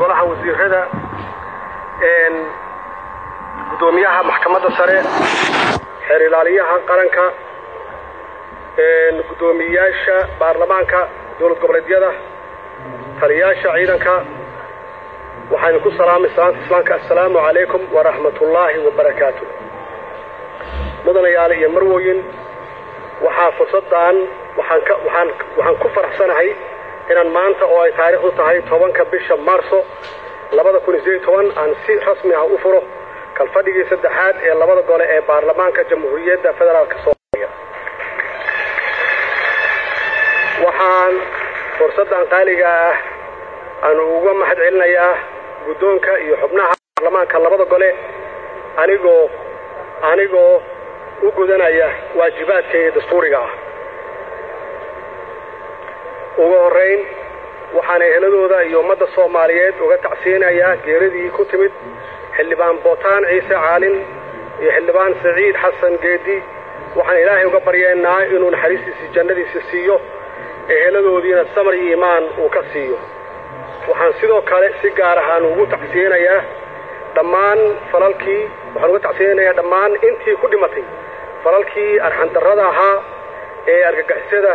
golaha wasiirada gudoomiyaha maxkamadda sare xeer ilaaliyaha qaranka gudoomiyaasha baarlamaanka dowlad goboleedyada taliyaasha ciidanka waxaan ku salaamay salaamka assalaamu calaykum wa rahmatullaahi wa barakaatuh mudanayaal iyo marwooyin waxaa fursadan waxaan ku faraxsanahay inaan maanta oo ay taariikhdu tahay 10 bisha Maarso 2018 aan si rasmi ah u furo kalfadhigii saddexaad ee labada gole ee baarlamaanka jamhuuriyadda federaalka Soomaaliya waxaan fursadan qaaliga ah aan uga mahadcelinayaa guddoonka iyo xubnaha baarlamaanka labada gole anigoo u gudanaya waajibaadkay dastuuriga ah ugu horeyn waxaan eheladooda iyo ummadda Soomaaliyeed uga tacsiinayaa geeridii ku timid xildhibaan Bootaan Ciise Caalin iyo xildhibaan Saciid Xasan Geedi waxaan Ilaahay uga baryeynaa inuu naxariistiisa jannadiisa siiyo eheladoodiina samir iyo iimaan uu ka siiyo waxaan sidoo kale si gaar ah ugu tacsiinayaa dhammaan intii ku dhimatay falalkii arxan darrada ahaa ee argagixisada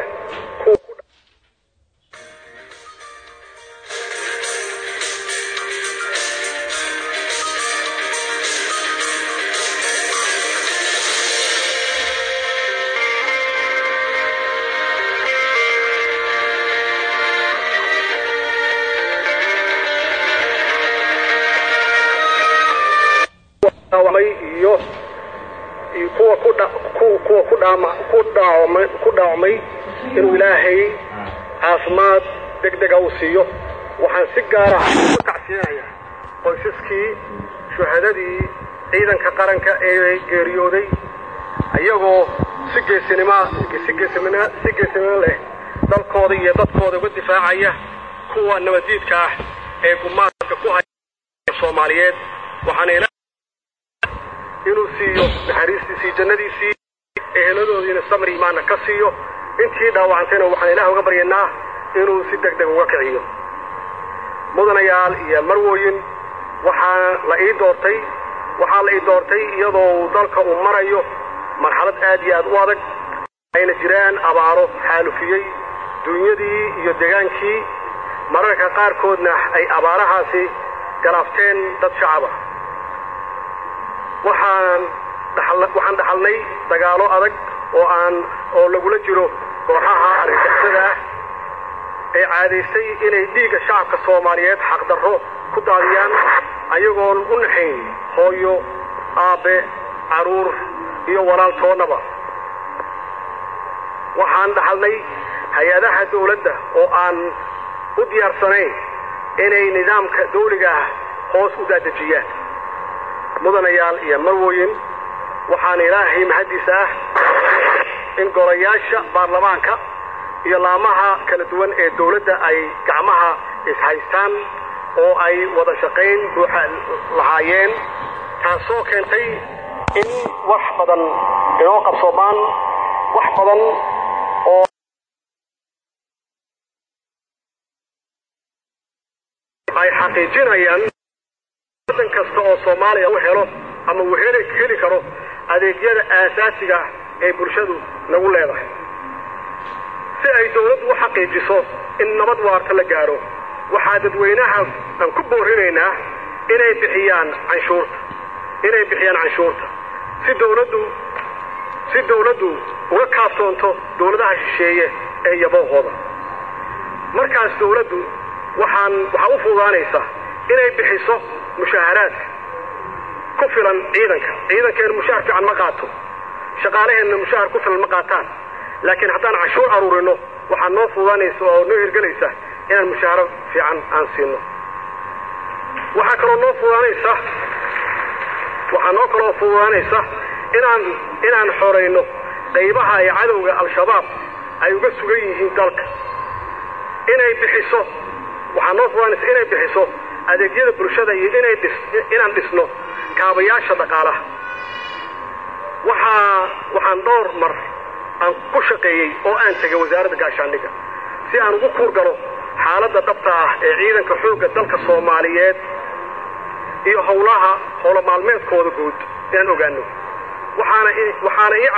ku dhaawmay inuu Ilaahay caafimaad degdeg ah u siiyo waxaan si gaar ah u tacsiinayaa qoysaskii shuhadadii ciidanka qaranka ee geeriyooday ayagoo si geesinimo leh dalkooda iyo dadkooda uga difaacaya kuwa nabadiidka ah ee gumaadka ku haya Soomaaliyeed waxaan inuu siiyo naxariistiisa jannadiisa eheladoodiina samir iimaan ka siiyo intii dhaawacantayna waxaan Ilaahay uga baryeynaa inuu si degdeg uga kiciyo mudanayaal iyo marwooyin waxaa la ii doortay iyadoo dalka uu marayo marxalad aad iyo aad u adag ayna jiraan abaaro xaalufiyay dunyadii iyo deegaankii mararka qaarkoodna ay abaarahaasi galaafteen dad shacab ah waxaan dhaxalnay dagaalo adag oo lagula jiro kooxaha argagixisada ah ee caadaystay inay dhiigga shacabka Soomaaliyeed xaq darro ku daadiyaan ayagoo u naxayn hooyo aabe caruur iyo walaaltoonaba waxaan dhaxalnay hay'adaha dawladda oo aan u diyaarsanayn inay nidaamka dawliga ah hoos u daadejiyaan mudanayaal iyo marwooyin waxaan Ilaahay mahadiisa ah in golayaasha baarlamaanka iyo laamaha kala duwan ee dawladda ay gacmaha ishaystaan oo ay wada shaqayn buuxa lahaayeen taasoo keentay in wax badan inoo qabsoomaan wax badan oo ay xaqiijinayaan in kasta oo Soomaaliya u helo ama uu heli karo adeegyada aasaasiga ee bulshadu nagu leedahay si ay dawladdu u xaqiijiso in nabad waarta la gaaro waxaa dadweynaha aan ku boorinaynaa inay bixiyaan canshuurta si dawladdu uga kaaftoonto dawladaha shisheeye ee yaboohooda markaas dawladdu waxaa u fududaanaysa inay bixiso mushaharaadka ku filan ciidankeena mushahar fiican ma qaato shaqaalaheena mushahar ku filan ma qaataan laakiin haddaan cashuur aruurino waxaa noo fududaanaysa oo noo hirgelaysa inaan mushahar fiican aan siino waxaa kaloo noo fududaanaysa inaan xoreyno qaybaha ay cadowga al-shabaab ay uga sugan yihiin dalka waxaa noo fududaanaysa inay bixiso adeegyada bulshada iyo inaan dhisno kaabayaasha dhaqaalaha waxaan dhowr mar aan ku shaqeeyay oo aan tagay wasaaradda gaashaandhigga si aan ugu kuur galo xaaladda dhabta ah ee ciidanka xoogga dalka Soomaaliyeed iyo howlaha maalmeedkooda guud inaan ogaano waxaana ii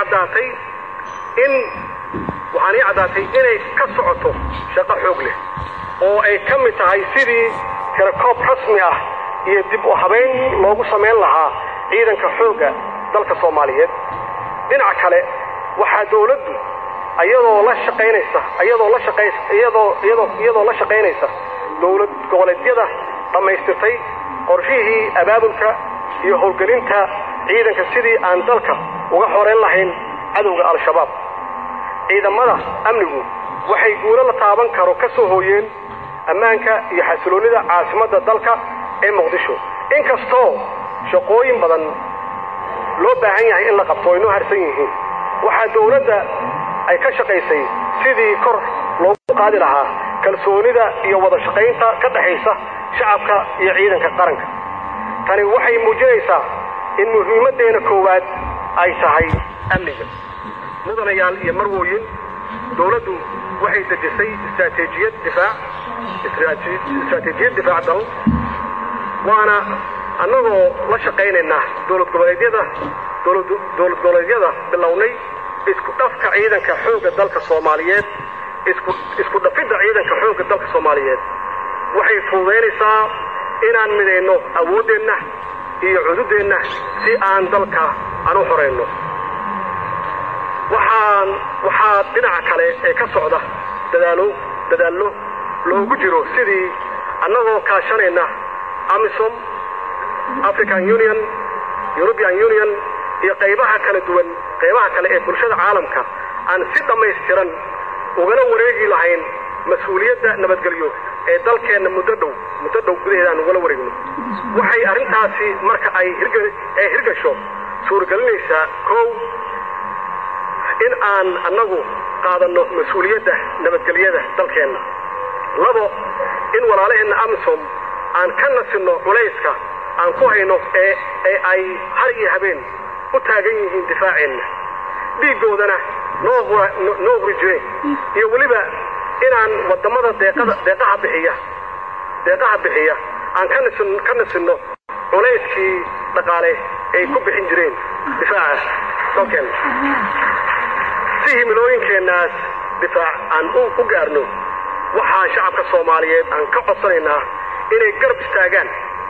caddaatay inay ka socoto shaqo xoog leh oo ay ka mid tahay sidii tirakoob rasmi ah iyo dib u habeyn loogu sameyn lahaa ciidanka xoogga dalka Soomaaliyeed. dhinaca kale waxaa dawladdu iyadoo la shaqaynaysa dawlad goboleedyada dhamaystirtay qorshihii abaabulka iyo howlgelinta ciidanka sidii aan dalka uga xoreyn lahayn cadowga al-shabaab. ciidamada amnigu waxay guulo la taaban karo ka soo hooyeen ammaanka iyo xasiloonida caasimadda dalka ee Muqdisho. inkastoo shaqooyin badan loo baahan yahay in la qabto inoo harsan yihiin, waxaa dawladda ay ka shaqaysay sidii kor loogu qaadi lahaa kalsoonida iyo wada shaqaynta ka dhaxaysa shacabka iyo ciidanka qaranka. tani waxay muujinaysaa in muhiimadeena koowaad ay tahay amniga. mudanayaal iyo marwooyin, dawladdu waxay dejisay istaraatiijiyad difaac dal, waana annagoo la shaqaynayna dawlad goboleedyada bilownay isku dhafka ciidanka xoogga dalka Soomaaliyeed. isku dhafidda ciidanka xoogga dalka Soomaaliyeed waxay fududeynaysaa inaan mideyno awoodeenna iyo cududeenna si aan dalka u xoreyno. waxaa dhinaca kale ee ka socda dadaallo loogu jiro sidii annagoo kaashanayna AMISOM, African Union, European Union iyo qaybaha kale ee bulshada caalamka aan si dhammaystiran ugala wareegi lahayn mas'uuliyadda nabadgelyo ee dalkeena muddo dhow gudaheeda aan ugala wareegno. waxay arrintaasi marka ay hirgasho suuragalinaysaa kow in aan annagu qaadano mas'uuliyadda nabadgelyada dalkeena. labo in walaalaheenna AMISOM aan ka nasino culayska aan ku hayno ee ay har iyo habeen u taagan yihiin difaaceenna, dhiigoodana noo hurjeen, iyo weliba inaan wadamada deeqaha bixiya aan ka nasino culayskii dhaqaale ay ku bixin jireen difaaca dalkeena. si himilooyinkeenaas difaac aan u gaarno, waxaa shacabka Soomaaliyeed aan ka codsanaynaa inay garab istaagaan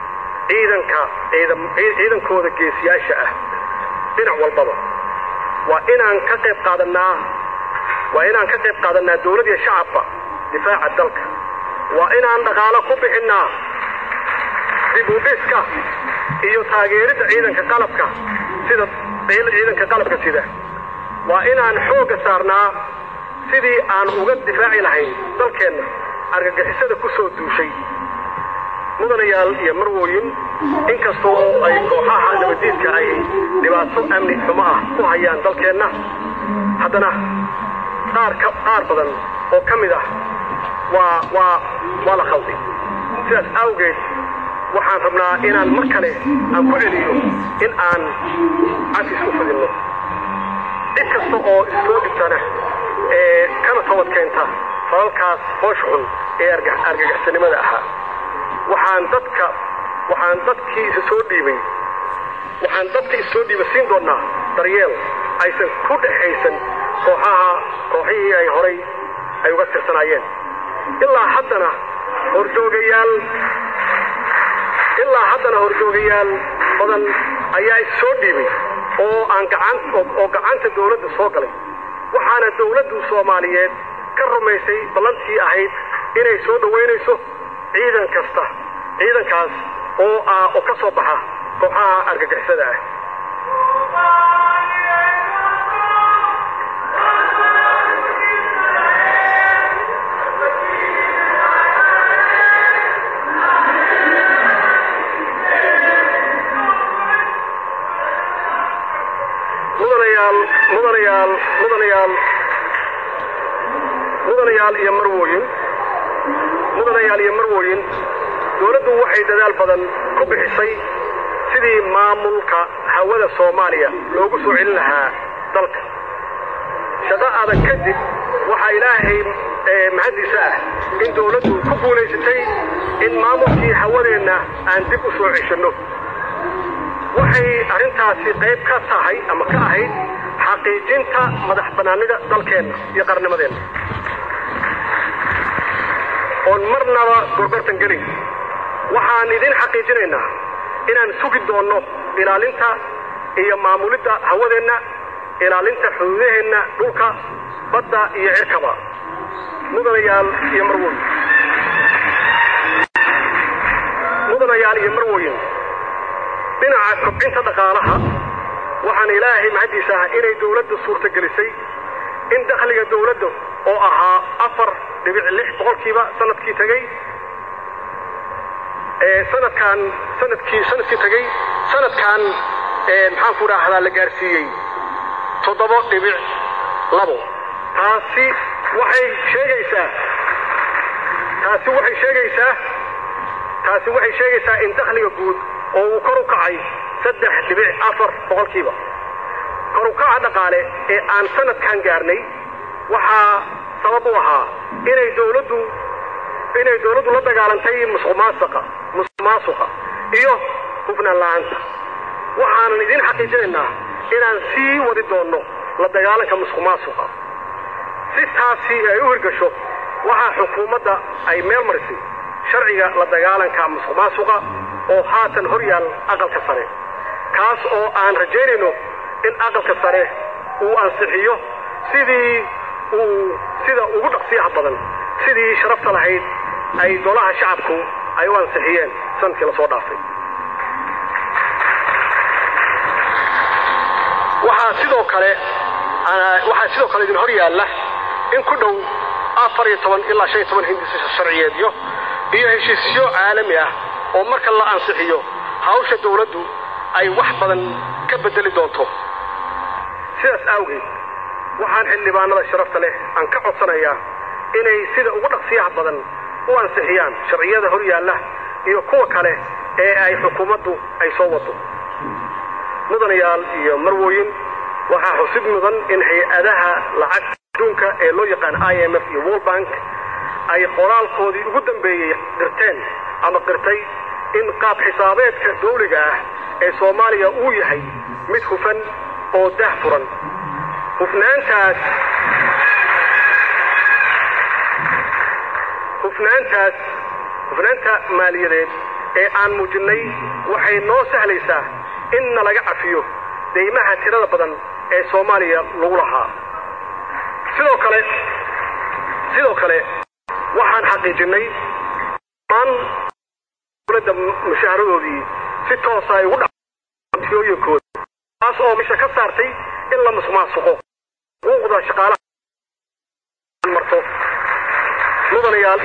ciidankooda geesiyaasha ah dhinac walbaba. waa inaan ka qayb qaadanaa dawlad iyo shacabka difaaca dalka. waa inaan dhaqaalo ku bixinnaa dib u dhiska iyo taageeridda ciidanka qalabka sida. waa inaan xoogga saarnaa sidii aan uga difaaci lahayn dalkeenna argagixisada ku soo duushay. mudanayaal iyo marwooyin, inkastoo ay kooxaha nabadiidka ay dhibaato amni xumo ah ku hayaan dalkeenna, haddana qaar badan oo ka mid ah waa la khalday. sidaas awgeed waxaan rabnaa inaan mar kale aan ku celiyo in aan cafis u fidinno cid kasta oo isoo dhibtana kana toobad keenta falalkaas hoosh xun ee argagixisnimada ahaa. waxaan dadkii isa soo dhiibay siin doonaa daryeel aysan ku dhaxaysan kooxihii ay horay ay uga tirsanaayeen. ilaa haddana horjoogayaal badan ayaa is soo dhiibay oo gacanta dawladda soo galay. waxaana dawladdu Soomaaliyeed ka rumaysay ballantii ahayd inay soo dhaweynayso ciidankaas oo ka soo baxa kooxaha argagixisada ah. mudanayaal iyo marwooyin, dawladdu waxay dadaal badan ku bixisay sidii maamulka hawada Soomaaliya loogu soo celin lahaa dalka. shaqo adag kadib waxaa ilaahay mahadiisa ah in dawladdu ku guulaysatay in maamulkii hawadeenna aan dib u soo ceshanno waxay arrintaasi qayb ka tahay ama ka ahayd xaqiijinta madax bannaanida dalkeenna iyo qarnimadeenna oon marnaba gorgortan gelin waxaan idin xaqiijinaynaa inaan sugi doonno ilaalinta iyo maamulidda hawadeenna ilaalinta xuduudaheenna dhulka badda iyo cirkaba mudanayaal iyo marwooyin dhinaca kobcinta dhaqaalaha waxaan ilaahay mahadiisa ah inay dawladda suurtagelisay in dakhliga dawladda oo ahaa 4.6% sanadkii tagay sanadkii tagay sanadkan maxaan ku raahdaa la gaarsiiyey 7.2 taasi waxay sheegaysaa in dakhliga guud oo uu kor u kacay 3.4%. kor u kaca dhaqaale ee aan sanadkan gaarnay waxaa sabab u ahaa inay dawladdu la dagaalantay musuqmaasuqa iyo hufnaan la'aanta waxaanan idin xaqiijinaynaa inaan sii wadi doonno la dagaalanka musuqmaasuqa si taasi ay u hirgasho waxaa xukuumadda ay meel marisay sharciga la dagaalanka musuqmaasuqa oo haatan hor yaal aqalka sare kaas oo aan rajaynayno in aqalka sare uu ansixiyo sida ugu dhaqsiyaha badan sidii sharafta lahayd ay golaha shacabku ay u ansixiyeen sanadkii la soo dhaafay waxaa sidoo kale idin hor yaalla in ku dhow 14 ilaa 15 hindis sharciyeedyo iyo heshiisyo caalami ah oo marka la ansixiyo hawsha dawladdu ay wax badan ka bedeli doonto sidaas awgeed waxaan xildhibaanada sharafta leh aan ka codsanayaa inay sida ugu dhaqsiyaha badan u ansixiyaan sharciyada hor yaalla iyo kuwa kale ee ay xukuumaddu ay soo wado mudanayaal iyo marwooyin waxaa xusid mudan in hay-adaha lacagta adduunka ee loo yaqaan IMF iyo World Bank ay qoraalkoodii ugu dambeeyey qirtay in qaab xisaabeedka dawliga ah ee Soomaaliya uu yahay mid hufan oo daahfuran hufnaanta maaliyadeed ee aan muujinay waxay noo sahlaysaa in laga cafiyo deymaha tirada badan ee Soomaaliya lagu lahaa sidoo kale waxaan xaqiijinay dawladda mushaharadoodii si toos ah ugu dhaqantiyooyinkooda taas oo meesha ka saartay in la musuqmaasuqo xuquuqda shaqaalaha marto mudanayaal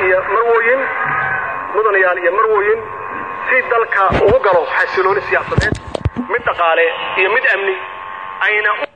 iyo marwooyin si dalka ugu galo xasilooni siyaasadeed mid dhaqaale iyo mid amni ayna